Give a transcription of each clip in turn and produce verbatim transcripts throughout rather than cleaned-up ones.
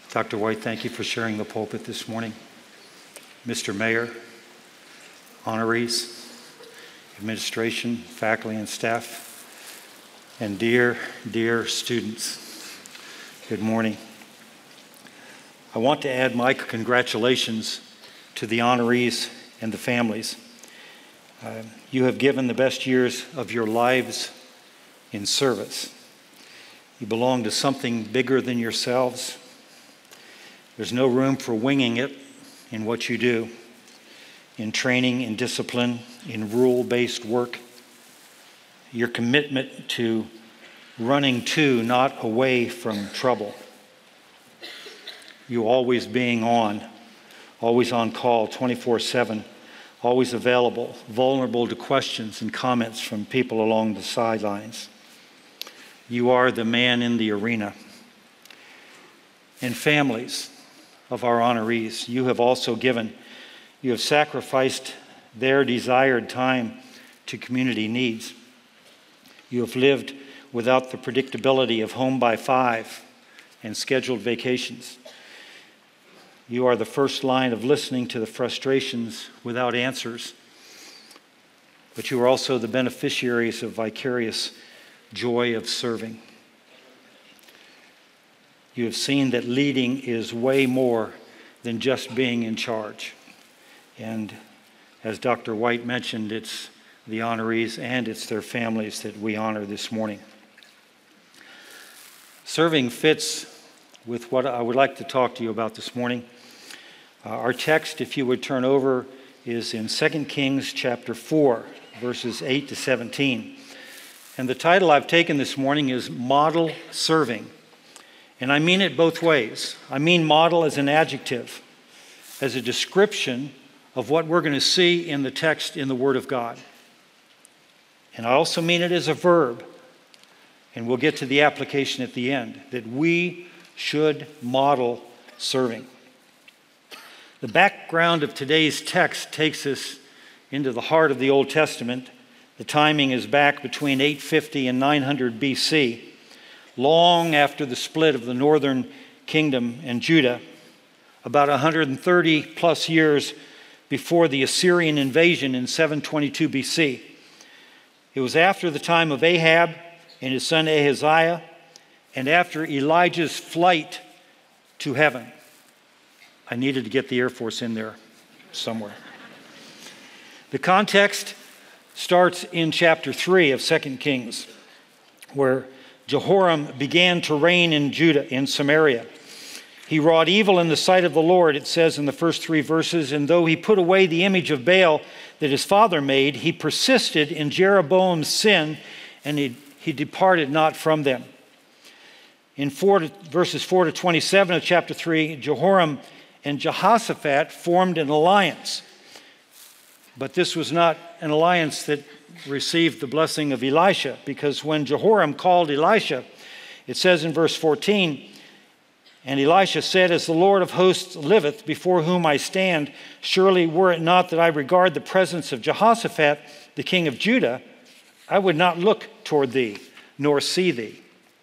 Doctor White, thank you for sharing the pulpit this morning. Mister Mayor, honorees, administration, faculty, and staff, and dear, dear students, good morning. I want to add my congratulations to the honorees and the families. Uh, you have given the best years of your lives in service. You belong to something bigger than yourselves. There's no room for winging it in what you do, in training, in discipline, in rule-based work. Your commitment to running to, not away from trouble. You always being on, always on call, twenty-four seven, always available, vulnerable to questions and comments from people along the sidelines. You are the man in the arena. And families of our honorees, you have also given, you have sacrificed their desired time to community needs. You have lived without the predictability of home by five and scheduled vacations. You are the first line of listening to the frustrations without answers, but you are also the beneficiaries of vicarious joy of serving. You have seen that leading is way more than just being in charge. And as Doctor White mentioned, it's the honorees and it's their families that we honor this morning. Serving fits with what I would like to talk to you about this morning. Uh, our text, if you would turn over, is in Second Kings chapter four, verses eight to seventeen. And the title I've taken this morning is Model Serving. And I mean it both ways. I mean model as an adjective, as a description of what we're going to see in the text in the Word of God. And I also mean it as a verb, and we'll get to the application at the end, that we should model serving. The background of today's text takes us into the heart of the Old Testament. The timing is back between eight fifty and nine hundred B C, long after the split of the northern kingdom and Judah, about one hundred thirty plus years before the Assyrian invasion in seven twenty-two B C. It was after the time of Ahab and his son Ahaziah, and after Elijah's flight to heaven. I needed to get the Air Force in there somewhere. The context starts in chapter three of Second Kings, where Jehoram began to reign in Judah, in Samaria. He wrought evil in the sight of the Lord, it says in the first three verses, and though he put away the image of Baal that his father made, he persisted in Jeroboam's sin, and he, he departed not from them. In four to, verses four to twenty-seven of chapter three, Jehoram and Jehoshaphat formed an alliance. But this was not an alliance that received the blessing of Elisha, because when Jehoram called Elisha, it says in verse fourteen, and Elisha said, as the Lord of hosts liveth, before whom I stand, surely were it not that I regard the presence of Jehoshaphat, the king of Judah, I would not look toward thee, nor see thee.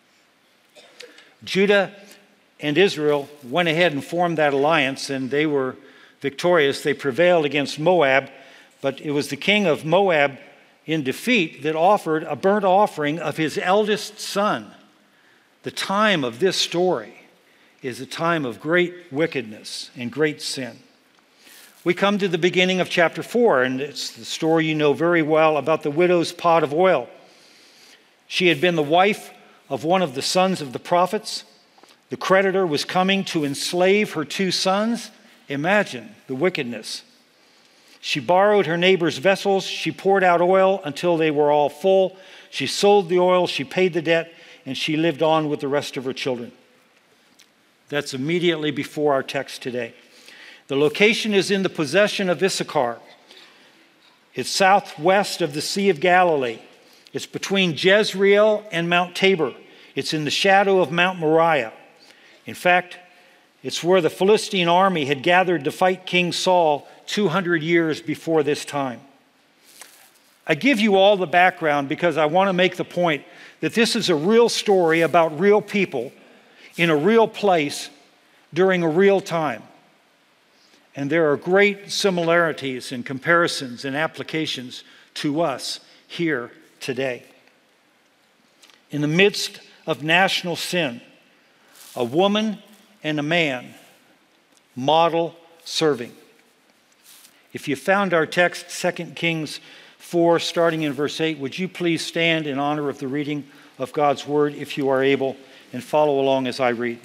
Judah and Israel went ahead and formed that alliance, and they were victorious. They prevailed against Moab, but it was the king of Moab in defeat that offered a burnt offering of his eldest son. The time of this story is a time of great wickedness and great sin. We come to the beginning of chapter four, and it's the story you know very well about the widow's pot of oil. She had been the wife of one of the sons of the prophets. The creditor was coming to enslave her two sons. Imagine the wickedness. She borrowed her neighbor's vessels. She poured out oil until they were all full. She sold the oil, she paid the debt, and she lived on with the rest of her children. That's immediately before our text today. The location is in the possession of Issachar. It's southwest of the Sea of Galilee. It's between Jezreel and Mount Tabor. It's in the shadow of Mount Moriah. In fact, it's where the Philistine army had gathered to fight King Saul two hundred years before this time. I give you all the background because I want to make the point that this is a real story about real people in a real place during a real time. And there are great similarities and comparisons and applications to us here today. In the midst of national sin, a woman and a man model serving. If you found our text, Second Kings four, starting in verse eight, would you please stand in honor of the reading of God's word, if you are able, and follow along as I read.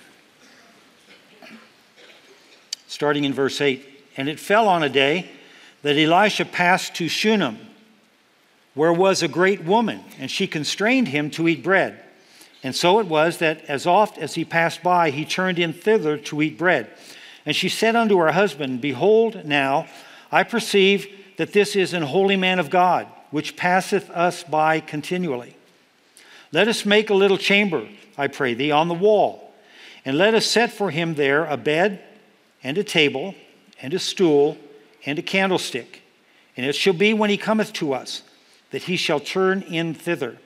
Starting in verse eight, and it fell on a day that Elisha passed to Shunem, where was a great woman, and she constrained him to eat bread. And so it was that as oft as he passed by, he turned in thither to eat bread. And she said unto her husband, Behold, now I perceive that this is an holy man of God, which passeth us by continually. Let us make a little chamber, I pray thee, on the wall, and let us set for him there a bed, and a table, and a stool, and a candlestick. And it shall be when he cometh to us, that he shall turn in thither.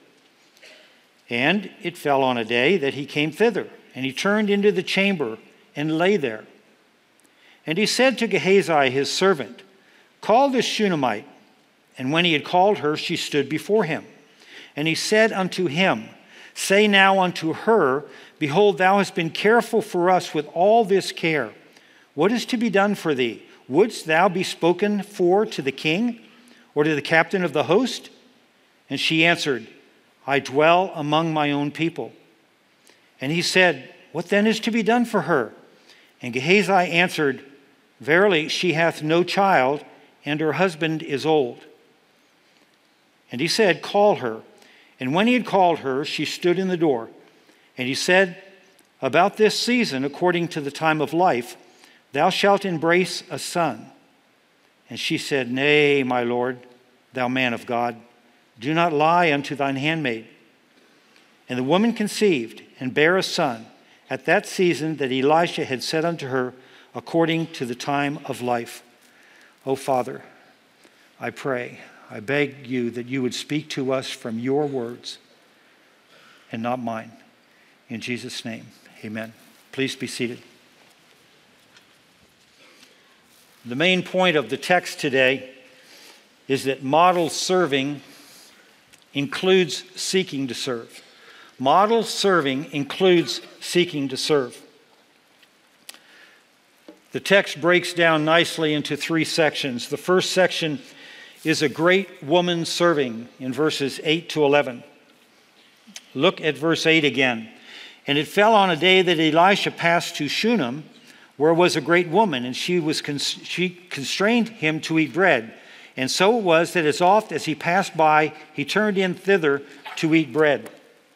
And it fell on a day that he came thither, and he turned into the chamber, and lay there. And he said to Gehazi his servant, Call this Shunammite. And when he had called her, she stood before him. And he said unto him, Say now unto her, Behold, thou hast been careful for us with all this care. What is to be done for thee? Wouldst thou be spoken for to the king, or to the captain of the host? And she answered, I dwell among my own people. And he said, What then is to be done for her? And Gehazi answered, Verily, she hath no child, and her husband is old. And he said, Call her. And when he had called her, she stood in the door. And he said, About this season, according to the time of life, thou shalt embrace a son. And she said, Nay, my lord, thou man of God, do not lie unto thine handmaid. And the woman conceived and bare a son at that season that Elisha had said unto her, according to the time of life. O Father, I pray, I beg you that you would speak to us from your words and not mine. In Jesus' name, amen. Please be seated. The main point of the text today is that model serving includes seeking to serve. Model serving includes seeking to serve. The text breaks down nicely into three sections. The first section is a great woman serving in verses eight to eleven. Look at verse eight again. And it fell on a day that Elisha passed to Shunem, where was a great woman, and she was con- she constrained him to eat bread. And so it was that as oft as he passed by, he turned in thither to eat bread.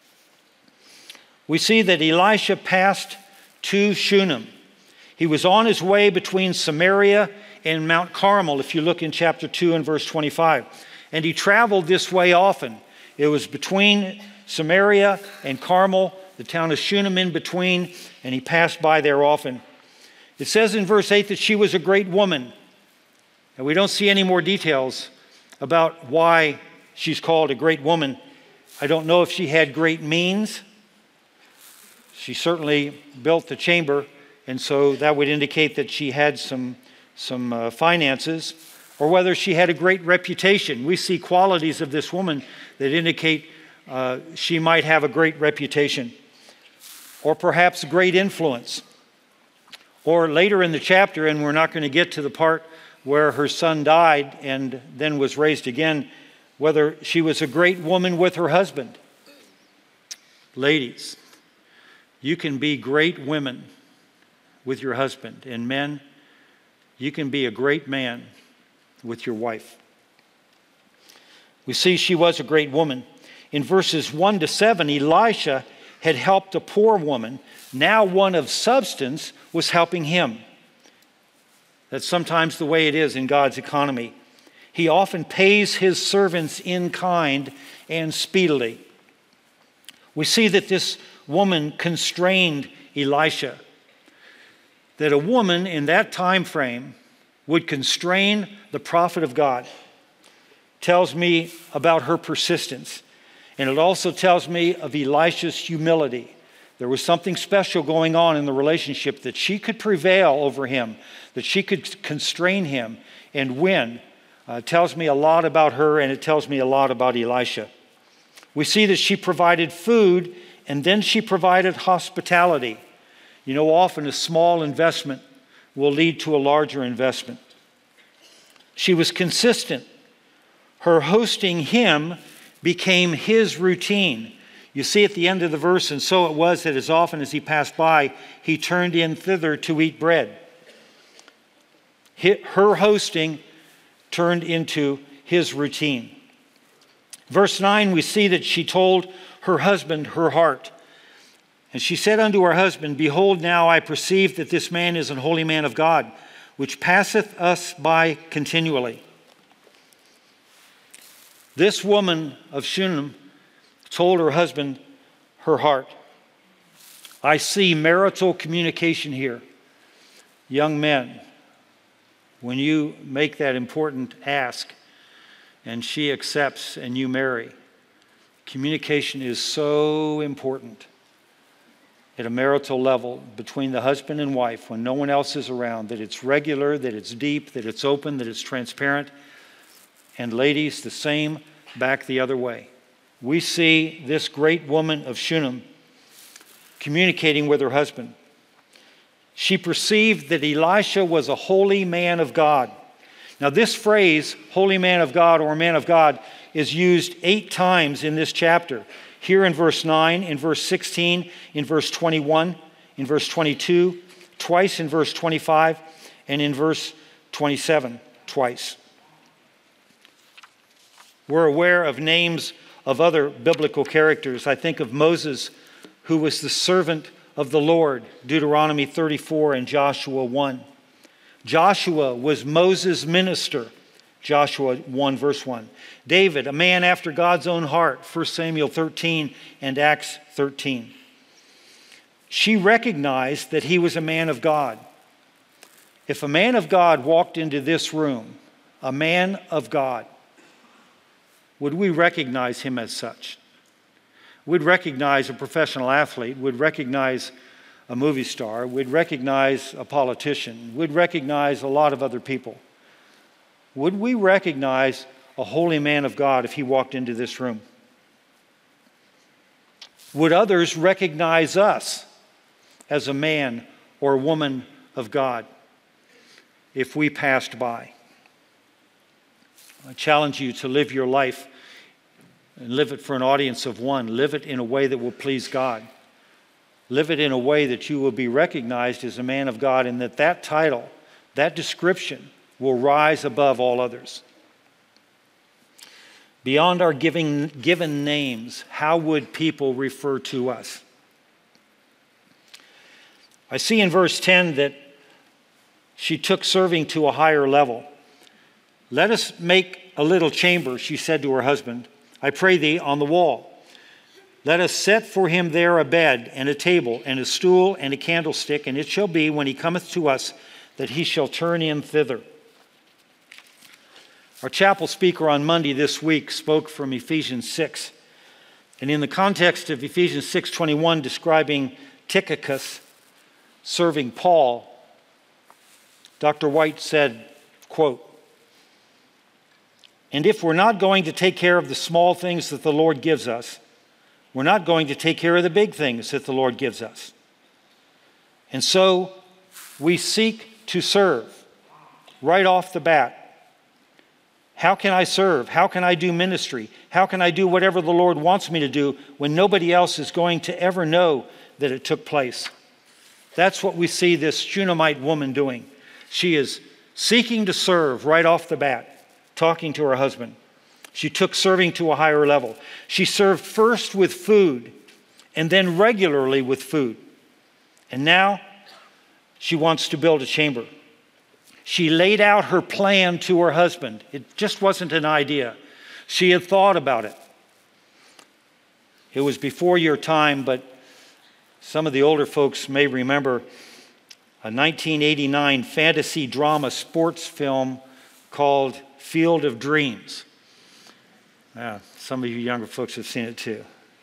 We see that Elisha passed to Shunem. He was on his way between Samaria and Mount Carmel, if you look in chapter two and verse twenty-five. And he traveled this way often. It was between Samaria and Carmel, the town of Shunem in between, and he passed by there often. It says in verse eight that she was a great woman. And we don't see any more details about why she's called a great woman. I don't know if she had great means. She certainly built the chamber, and so that would indicate that she had some, some uh, finances, or whether she had a great reputation. We see qualities of this woman that indicate uh, she might have a great reputation, or perhaps great influence. Or later in the chapter, and we're not going to get to the part where her son died and then was raised again, whether she was a great woman with her husband. Ladies, you can be great women with your husband. And men, you can be a great man with your wife. We see she was a great woman. In verses one to seven, Elisha had helped a poor woman. Now one of substance was helping him. That's sometimes the way it is in God's economy. He often pays his servants in kind and speedily. We see that this woman constrained Elisha. That a woman in that time frame would constrain the prophet of God tells me about her persistence. And it also tells me of Elisha's humility. There was something special going on in the relationship, that she could prevail over him, that she could constrain him and win. Uh, it tells me a lot about her, and it tells me a lot about Elisha. We see that she provided food, and then she provided hospitality. You know, often a small investment will lead to a larger investment. She was consistent. Her hosting him became his routine. You see at the end of the verse, and so it was that as often as he passed by, he turned in thither to eat bread. Her hosting turned into his routine. Verse nine, we see that she told her husband her heart. And she said unto her husband, Behold, now I perceive that this man is an holy man of God, which passeth us by continually. This woman of Shunem told her husband her heart. I see marital communication here. Young men, when you make that important ask and she accepts and you marry, communication is so important at a marital level between the husband and wife when no one else is around, that it's regular, that it's deep, that it's open, that it's transparent. And ladies, the same back the other way. We see this great woman of Shunem communicating with her husband. She perceived that Elisha was a holy man of God. Now this phrase, holy man of God or man of God, is used eight times in this chapter. Here in verse nine, in verse sixteen, in verse twenty-one, in verse twenty-two, twice in verse twenty-five, and in verse twenty-seven, twice. We're aware of names of other biblical characters. I think of Moses, who was the servant of the Lord, Deuteronomy thirty-four and Joshua one. Joshua was Moses' minister, Joshua one verse one. David, a man after God's own heart, First Samuel thirteen and Acts thirteen. She recognized that he was a man of God. If a man of God walked into this room, a man of God, would we recognize him as such? We'd recognize a professional athlete, we'd recognize a movie star, we'd recognize a politician, we'd recognize a lot of other people. Would we recognize a holy man of God if he walked into this room? Would others recognize us as a man or woman of God if we passed by? I challenge you to live your life and live it for an audience of one. Live it in a way that will please God. Live it in a way that you will be recognized as a man of God, and that that title, that description, will rise above all others. Beyond our giving, given names, how would people refer to us? I see in verse ten that she took serving to a higher level. Let us make a little chamber, she said to her husband, I pray thee, on the wall. Let us set for him there a bed and a table and a stool and a candlestick, and it shall be when he cometh to us that he shall turn in thither. Our chapel speaker on Monday this week spoke from Ephesians six. And in the context of Ephesians six twenty-one, describing Tychicus serving Paul, Doctor White said, quote, and if we're not going to take care of the small things that the Lord gives us, we're not going to take care of the big things that the Lord gives us. And so we seek to serve right off the bat. How can I serve? How can I do ministry? How can I do whatever the Lord wants me to do when nobody else is going to ever know that it took place? That's what we see this Shunammite woman doing. She is seeking to serve right off the bat, talking to her husband. She took serving to a higher level. She served first with food and then regularly with food. And now she wants to build a chamber. She laid out her plan to her husband. It just wasn't an idea. She had thought about it. It was before your time, but some of the older folks may remember a nineteen eighty-nine fantasy drama sports film called Field of Dreams. Yeah, some of you younger folks have seen it too.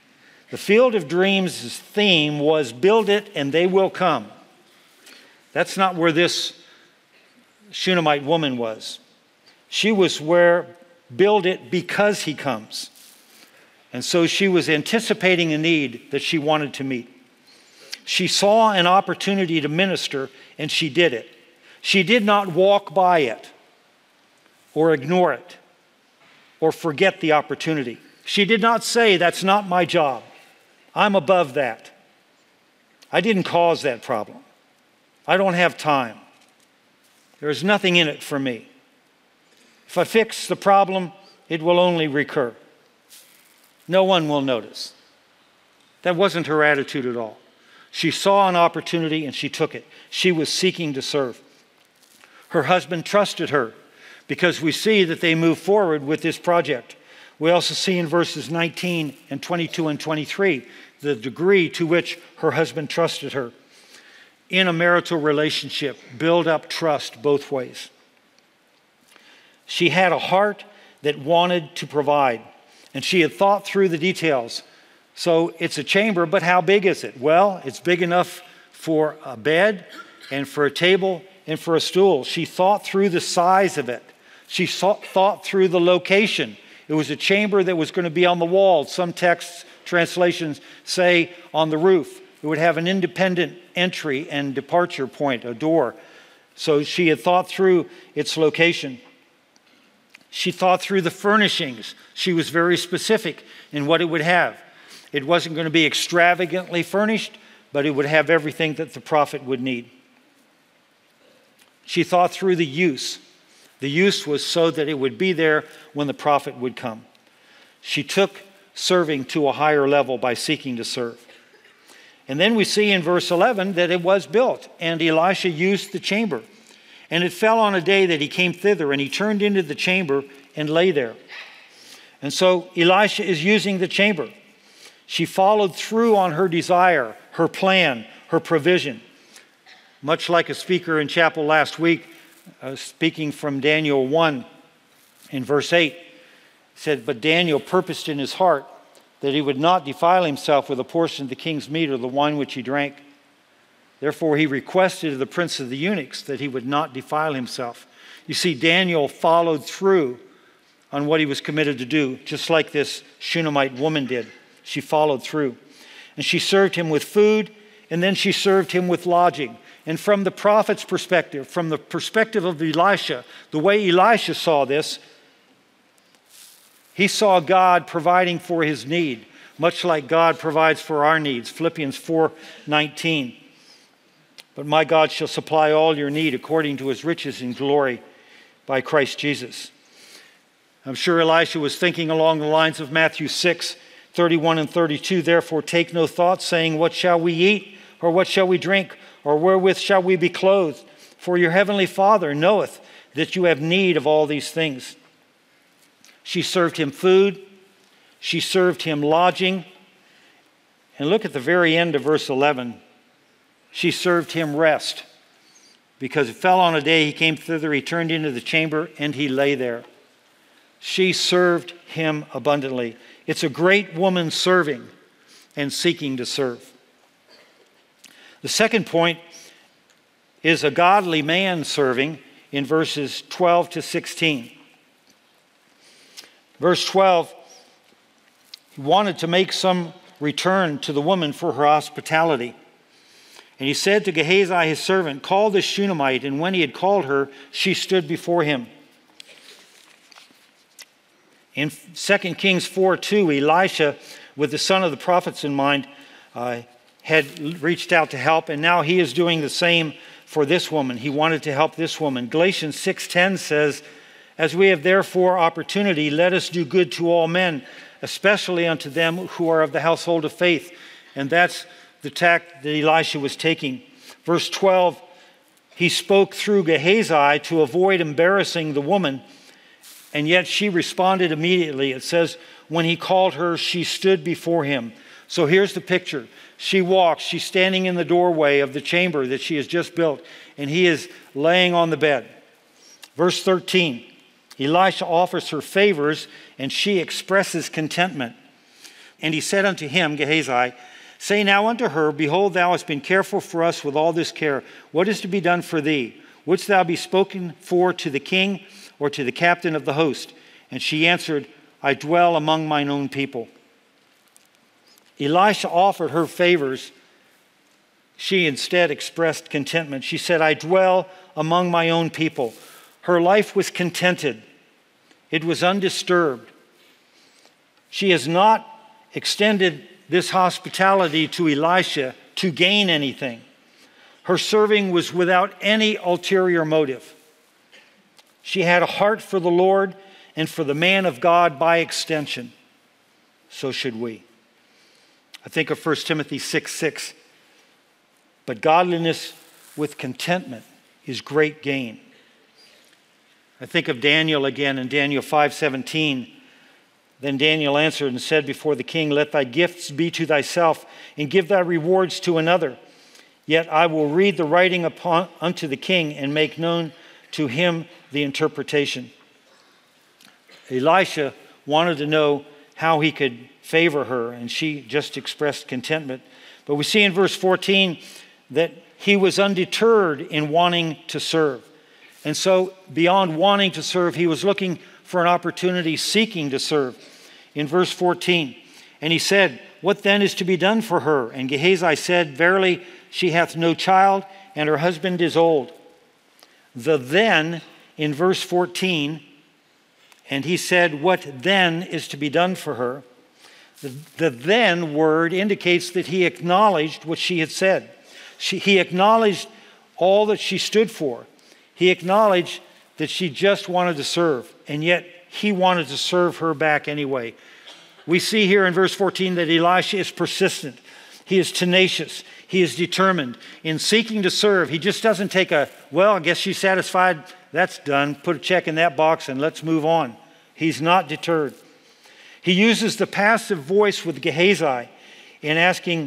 The Field of Dreams' theme was build it and they will come. That's not where this Shunammite woman was. She was where build it because he comes. And so she was anticipating a need that she wanted to meet. She saw an opportunity to minister and she did it. She did not walk by it or ignore it or forget the opportunity. She did not say, that's not my job. I'm above that. I didn't cause that problem. I don't have time. There's nothing in it for me. If I fix the problem, it will only recur. No one will notice. That wasn't her attitude at all. She saw an opportunity and she took it. She was seeking to serve. Her husband trusted her because we see that they moved forward with this project. We also see in verses nineteen and twenty-two and twenty-three the degree to which her husband trusted her. In a marital relationship, build up trust both ways. She had a heart that wanted to provide, and she had thought through the details. So it's a chamber, but how big is it? Well, it's big enough for a bed and for a table and for a stool. She thought through the size of it. She thought through the location. It was a chamber that was going to be on the wall. Some texts, translations say on the roof. It would have an independent entry and departure point, a door. So she had thought through its location. She thought through the furnishings. She was very specific in what it would have. It wasn't going to be extravagantly furnished, but it would have everything that the prophet would need. She thought through the use. The use was so that it would be there when the prophet would come. She took serving to a higher level by seeking to serve. And then we see in verse eleven that it was built, and Elisha used the chamber. And it fell on a day that he came thither, and he turned into the chamber and lay there. And so Elisha is using the chamber. She followed through on her desire, her plan, her provision. Much like a speaker in chapel last week, uh, speaking from Daniel one in verse eight, said, but Daniel purposed in his heart that he would not defile himself with a portion of the king's meat or the wine which he drank. Therefore he requested of the prince of the eunuchs that he would not defile himself. You see, Daniel followed through on what he was committed to do, just like this Shunammite woman did. She followed through. And she served him with food, and then she served him with lodging. And from the prophet's perspective, from the perspective of Elisha, the way Elisha saw this, he saw God providing for his need, much like God provides for our needs. Philippians four nineteen. But my God shall supply all your need according to his riches in glory by Christ Jesus. I'm sure Elisha was thinking along the lines of Matthew six thirty-one and thirty-two. Therefore take no thought, saying, what shall we eat? Or what shall we drink? Or wherewith shall we be clothed? For your heavenly Father knoweth that you have need of all these things. She served him food. She served him lodging. And look at the very end of verse eleven. She served him rest. Because it fell on a day he came thither, he turned into the chamber, and he lay there. She served him abundantly. It's a great woman serving and seeking to serve. The second point is a godly man serving in verses twelve to sixteen. Verse twelve, he wanted to make some return to the woman for her hospitality. And he said to Gehazi his servant, call this Shunammite. And when he had called her, she stood before him. In Second Kings four two, Elisha, with the son of the prophets in mind, uh, had reached out to help, and now he is doing the same for this woman. He wanted to help this woman. Galatians six ten says, as we have therefore opportunity, let us do good to all men, especially unto them who are of the household of faith. And that's the tack that Elisha was taking. Verse twelve, he spoke through Gehazi to avoid embarrassing the woman, and yet she responded immediately. It says, when he called her, she stood before him. So here's the picture. She walks, she's standing in the doorway of the chamber that she has just built, and he is laying on the bed. Verse thirteen, Elisha offers her favors, and she expresses contentment. And he said unto him, Gehazi, say now unto her, behold, thou hast been careful for us with all this care. What is to be done for thee? Wouldst thou be spoken for to the king or to the captain of the host? And she answered, I dwell among mine own people. Elisha offered her favors. She instead expressed contentment. She said, I dwell among my own people. Her life was contented. It was undisturbed. She has not extended this hospitality to Elisha to gain anything. Her serving was without any ulterior motive. She had a heart for the Lord and for the man of God by extension. So should we. I think of First Timothy six six. But godliness with contentment is great gain. I think of Daniel again in Daniel five seventeen. Then Daniel answered and said before the king, let thy gifts be to thyself, and give thy rewards to another. Yet I will read the writing upon, unto the king, and make known to him the interpretation. Elisha wanted to know how he could favor her, and she just expressed contentment. But we see in verse fourteen that he was undeterred in wanting to serve. And so beyond wanting to serve, he was looking for an opportunity, seeking to serve. In verse fourteen, and he said, what then is to be done for her? And Gehazi said, verily, she hath no child, and her husband is old. The then in verse fourteen, and he said, what then is to be done for her? The, the then word indicates that he acknowledged what she had said. She, he acknowledged all that she stood for. He acknowledged that she just wanted to serve, and yet he wanted to serve her back anyway. We see here in verse fourteen that Elisha is persistent. He is tenacious. He is determined in seeking to serve. He just doesn't take a, well, I guess she's satisfied. That's done. Put a check in that box and let's move on. He's not deterred. He uses the passive voice with Gehazi in asking,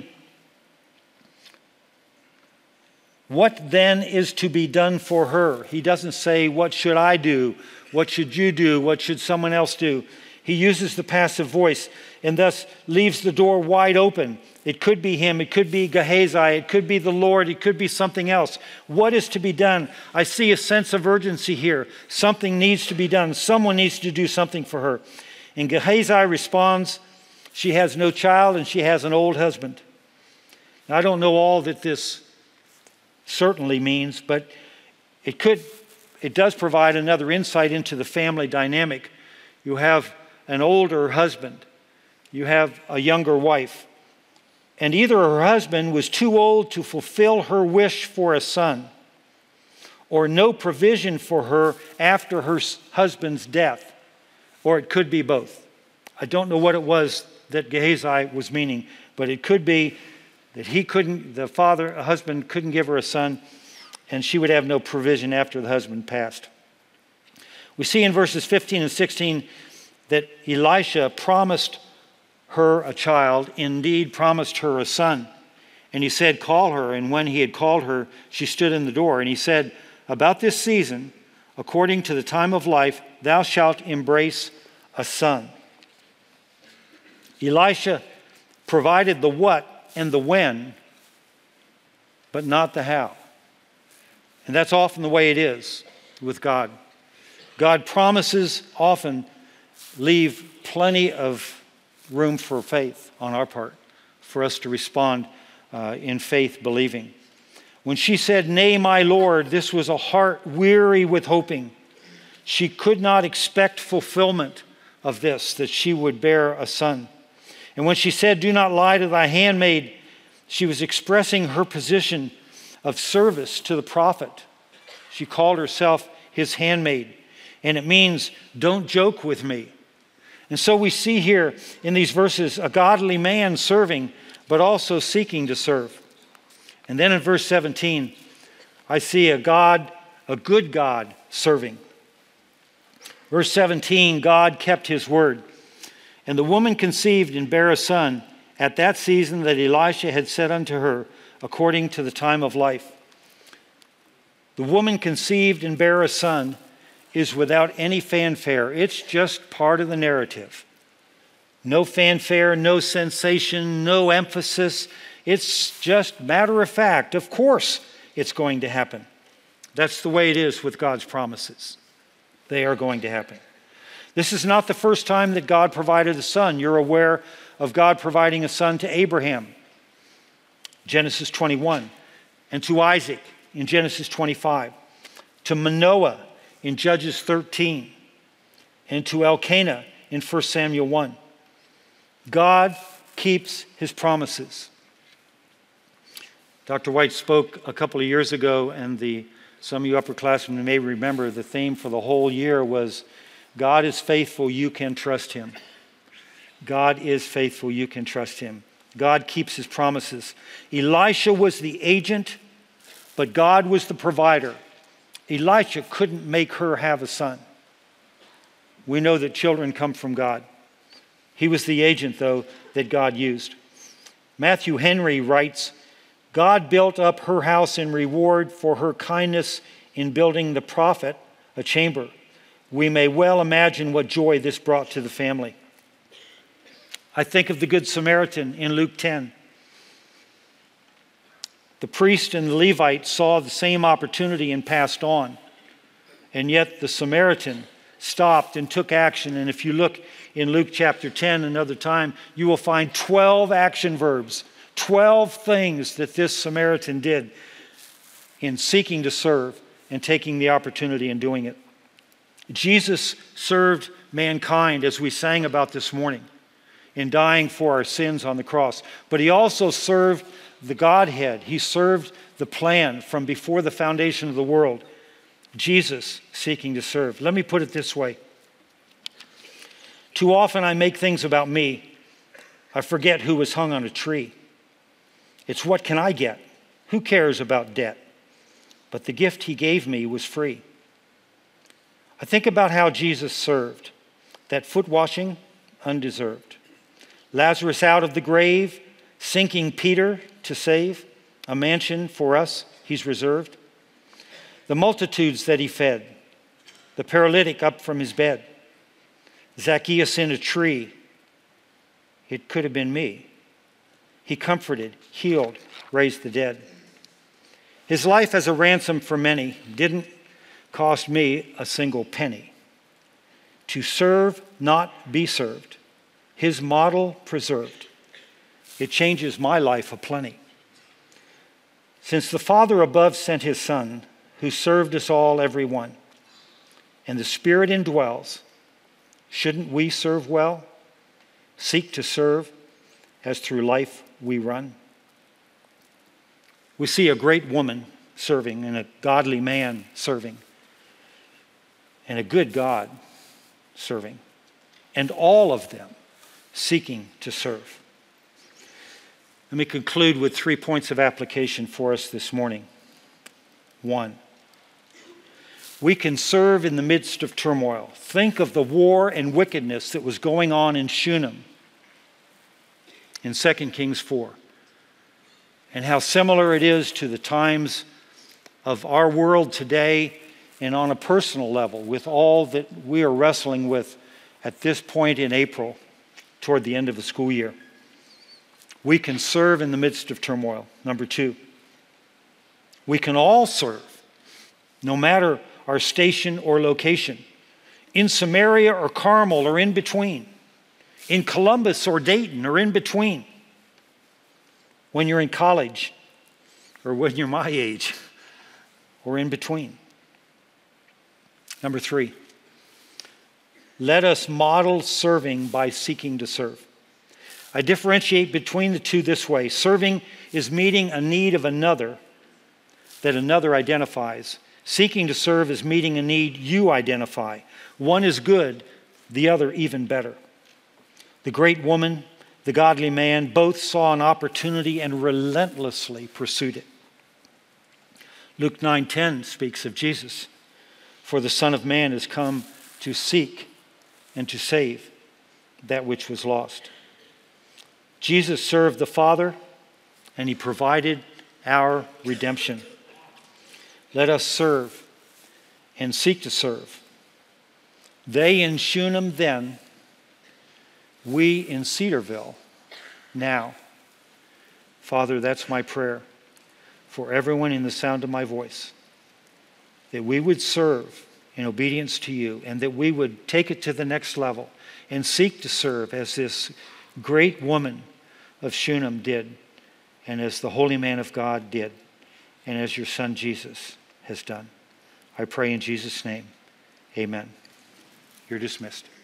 what then is to be done for her? He doesn't say, what should I do? What should you do? What should someone else do? He uses the passive voice and thus leaves the door wide open. It could be him. It could be Gehazi. It could be the Lord. It could be something else. What is to be done? I see a sense of urgency here. Something needs to be done. Someone needs to do something for her. And Gehazi responds, she has no child and she has an old husband. Now, I don't know all that this certainly means, but it could, it does provide another insight into the family dynamic. You have an older husband. You have a younger wife. And either her husband was too old to fulfill her wish for a son, or no provision for her after her husband's death, or it could be both. I don't know what it was that Gehazi was meaning, but it could be that he couldn't, the father, a husband couldn't give her a son, and she would have no provision after the husband passed. We see in verses fifteen and sixteen that Elisha promised her a child, indeed promised her a son. And he said, call her. And when he had called her, she stood in the door. And he said, about this season, according to the time of life, thou shalt embrace a son. Elisha provided the what and the when, but not the how. And that's often the way it is with God. God promises often leave plenty of room for faith on our part, for us to respond uh, in faith believing. When she said, nay, my Lord, this was a heart weary with hoping. She could not expect fulfillment of this, that she would bear a son. And when she said, do not lie to thy handmaid, she was expressing her position of service to the prophet. She called herself his handmaid. And it means, don't joke with me. And so we see here in these verses a godly man serving, but also seeking to serve. And then in verse seventeen, I see a God, a good God serving. Verse seventeen, God kept his word. And the woman conceived and bare a son at that season that Elisha had said unto her, according to the time of life. The woman conceived and bare a son is without any fanfare. It's just part of the narrative. No fanfare, no sensation, no emphasis. It's just matter of fact. Of course it's going to happen. That's the way it is with God's promises. They are going to happen. This is not the first time that God provided a son. You're aware of God providing a son to Abraham, Genesis twenty-one, and to Isaac in Genesis twenty-five, to Manoah in Judges thirteen, and to Elkanah in First Samuel one. God keeps his promises. Doctor White spoke a couple of years ago, and the some of you upperclassmen may remember the theme for the whole year was, God is faithful, you can trust him. God is faithful, you can trust him. God keeps his promises. Elisha was the agent, but God was the provider. Elisha couldn't make her have a son. We know that children come from God. He was the agent, though, that God used. Matthew Henry writes, God built up her house in reward for her kindness in building the prophet a chamber. We may well imagine what joy this brought to the family. I think of the Good Samaritan in Luke ten. The priest and the Levite saw the same opportunity and passed on. And yet the Samaritan stopped and took action. And if you look in Luke chapter ten another time, you will find twelve action verbs, twelve things that this Samaritan did in seeking to serve and taking the opportunity and doing it. Jesus served mankind, as we sang about this morning, in dying for our sins on the cross. But he also served the Godhead. He served the plan from before the foundation of the world. Jesus seeking to serve. Let me put it this way. Too often I make things about me. I forget who was hung on a tree. It's what can I get? Who cares about debt? But the gift he gave me was free. I think about how Jesus served. That foot washing, undeserved. Lazarus out of the grave, sinking Peter to save. A mansion for us he's reserved. The multitudes that he fed. The paralytic up from his bed. Zacchaeus in a tree. It could have been me. He comforted, healed, raised the dead. His life as a ransom for many didn't cost me a single penny. To serve, not be served. His model preserved. It changes my life aplenty. Since the Father above sent his Son, who served us all, every one, and the Spirit indwells, shouldn't we serve well? Seek to serve as through life we run? We see a great woman serving and a godly man serving and a good God serving, and all of them seeking to serve. Let me conclude with three points of application for us this morning. One, we can serve in the midst of turmoil. Think of the war and wickedness that was going on in Shunem in Second Kings four, and how similar it is to the times of our world today, and on a personal level with all that we are wrestling with at this point in April toward the end of the school year. We can serve in the midst of turmoil. Number two, we can all serve, no matter our station or location, in Samaria or Carmel or in between, in Columbus or Dayton or in between, when you're in college or when you're my age or in between. Number three, let us model serving by seeking to serve. I differentiate between the two this way. Serving is meeting a need of another that another identifies. Seeking to serve is meeting a need you identify. One is good, the other even better. The great woman, the godly man, both saw an opportunity and relentlessly pursued it. Luke nine ten speaks of Jesus. For the Son of Man has come to seek and to save that which was lost. Jesus served the Father, and he provided our redemption. Let us serve and seek to serve. They in Shunem then we in Cedarville now. Father, that's my prayer for everyone in the sound of my voice, that we would serve in obedience to you and that we would take it to the next level and seek to serve as this great woman of Shunem did and as the holy man of God did and as your son Jesus has done. I pray in Jesus' name, amen. You're dismissed.